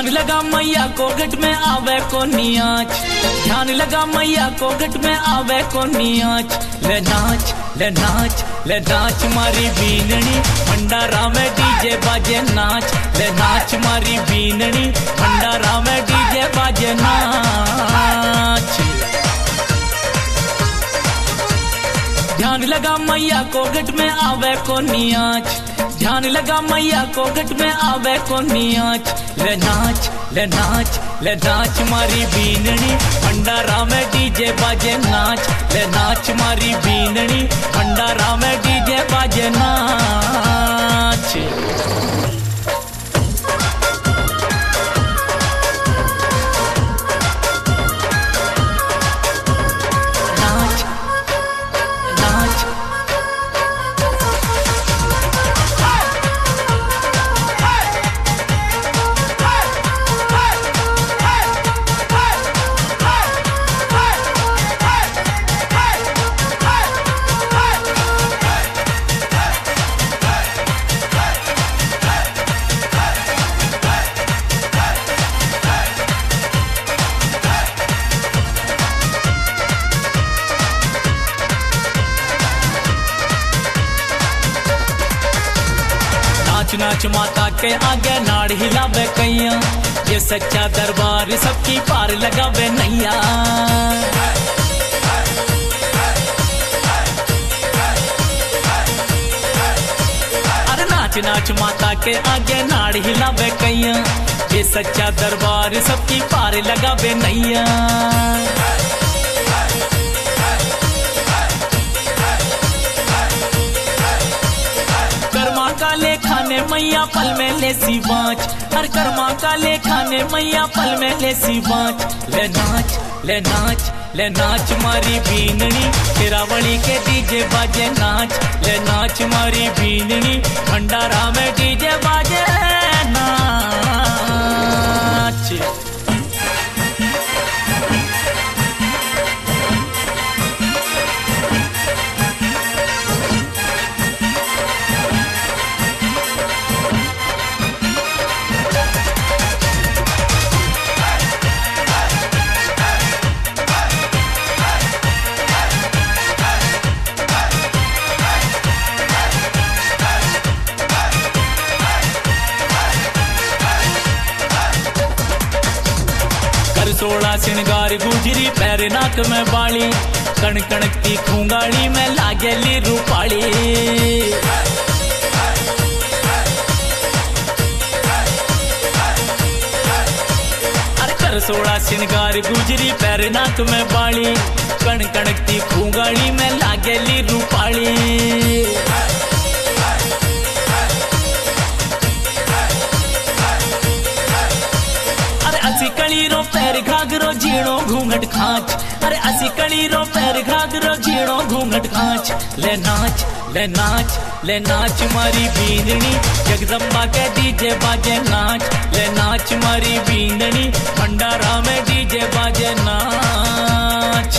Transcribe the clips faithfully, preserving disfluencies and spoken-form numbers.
ध्यान लगा मैया को घट में आवे को नियाच, ध्यान लगा मैया को घट में आवे को नियाच। ले नाच ले नाच ले नाच मारी बीननी, भंडारा में डीजे बाजे नाच। ले नाच मारी बीननी, भंडारा में डीजे बाजे नाच। ध्यान लगा मैया को घट में आवे को नियाच, ध्यान लगा मैया को घट में आवे को नियाच। ले नाच ले नाच ले नाच मारी बीननी, भंडारा में डीजे बाजे नाच। ले नाच मारी बीननी, भंडारा में डीजे बाजे नाच। नाच नाच माता के आगे नाड़ हिलावे कैया, ये सच्चा दरबार सबकी पार लगावे नैया। अरे नाच नाच माता के आगे नाड़ हिलावे कैया, ये सच्चा दरबार सबकी पार लगावे नैया। काले खाने मैया पल में ले सी बाँच, हर कर्मा काले खाने मैया पल में ले सी बाँच। ले नाच ले नाच ले नाच मारी बीननी, शेरावली के डीजे बाजे नाच। ले नाच मारी बीननी, भंडारा में डीजे बाजे नाच। सोलह सिंगार गुजरी पैर नाक में बाली, कण कणकती खूंगाड़ी में लागेली रूपाली। अरे कर सोलह सिंगार गुजरी पैर नाक में बाली, कण कणकती खूंगाड़ी में लागेली रूपाली। असी कलीरो पैर घाघरो झीणो घूंघट खांच, अरे असी कलीरो पैर घाघरो झीणो घूंघट खांच। ले नाच ले नाच ले नाच मारी बीननी, जगदम्बा के डीजे बाजे नाच। ले नाच मारी बीननी, भंडारा में डीजे बाजे नाच।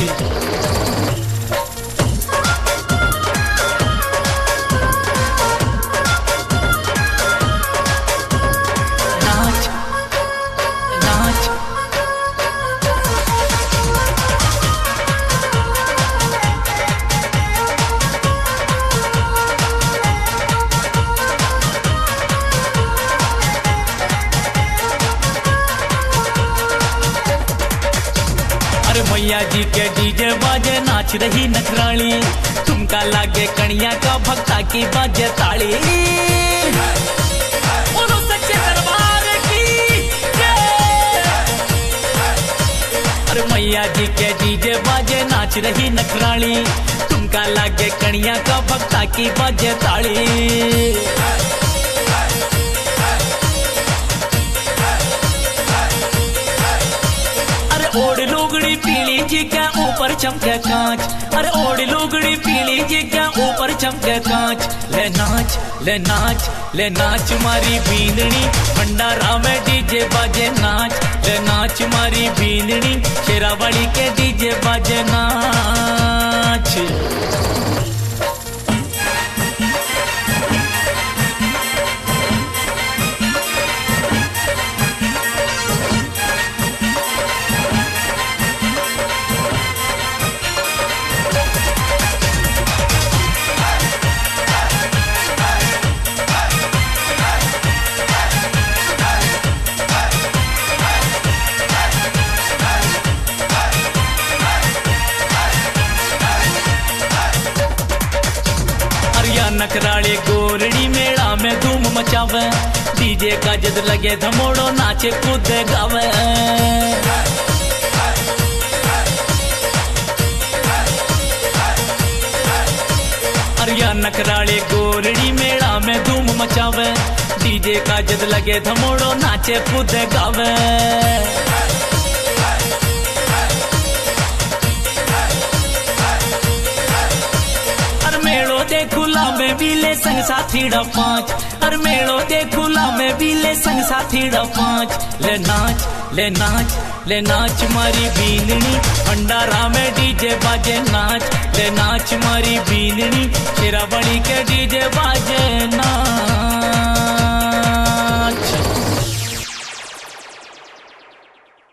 मैया जी के डीजे बाजे नाच रही नखराली, ठुमका लागे कणिया का भक्ता की बाजे ताली। बोलो सच्चे दरबार की जय। अरे मैया जी के डीजे बाजे नाच रही नखराली, ठुमका लागे कणिया का भक्ता की बाजे ताली। ओढ़ लुगड़ी पीली जी के ऊपर चमके कांच, अरे ओढ़ लुगड़ी पीली जी के ऊपर चमके कांच। ले नाच ले नाच ले नाच मारी बीननी, भंडारा में डीजे बाजे नाच। ले नाच मारी बीननी, शेरावली के डीजे बाजे नाच। में धूम मचावे, डीजे का जद लगे धमोड़ो नाचे कूद गावे। अरिया नखराले गोरड़ी मेला में धूम मचावे, डीजे का जद लगे धमोड़ो नाचे कूद गावे। अर मेड़ो दे खुला में बीले संग साथीड़ा पांच, अर मेड़ो दे खुला में बीले संग साथीड़ा पांच। ले नाच ले नाच ले नाच मारी बीननी, भंडारा में डीजे बाजे नाच। ले नाच मारी बीननी, शेरावाली के डीजे बाजे नाच।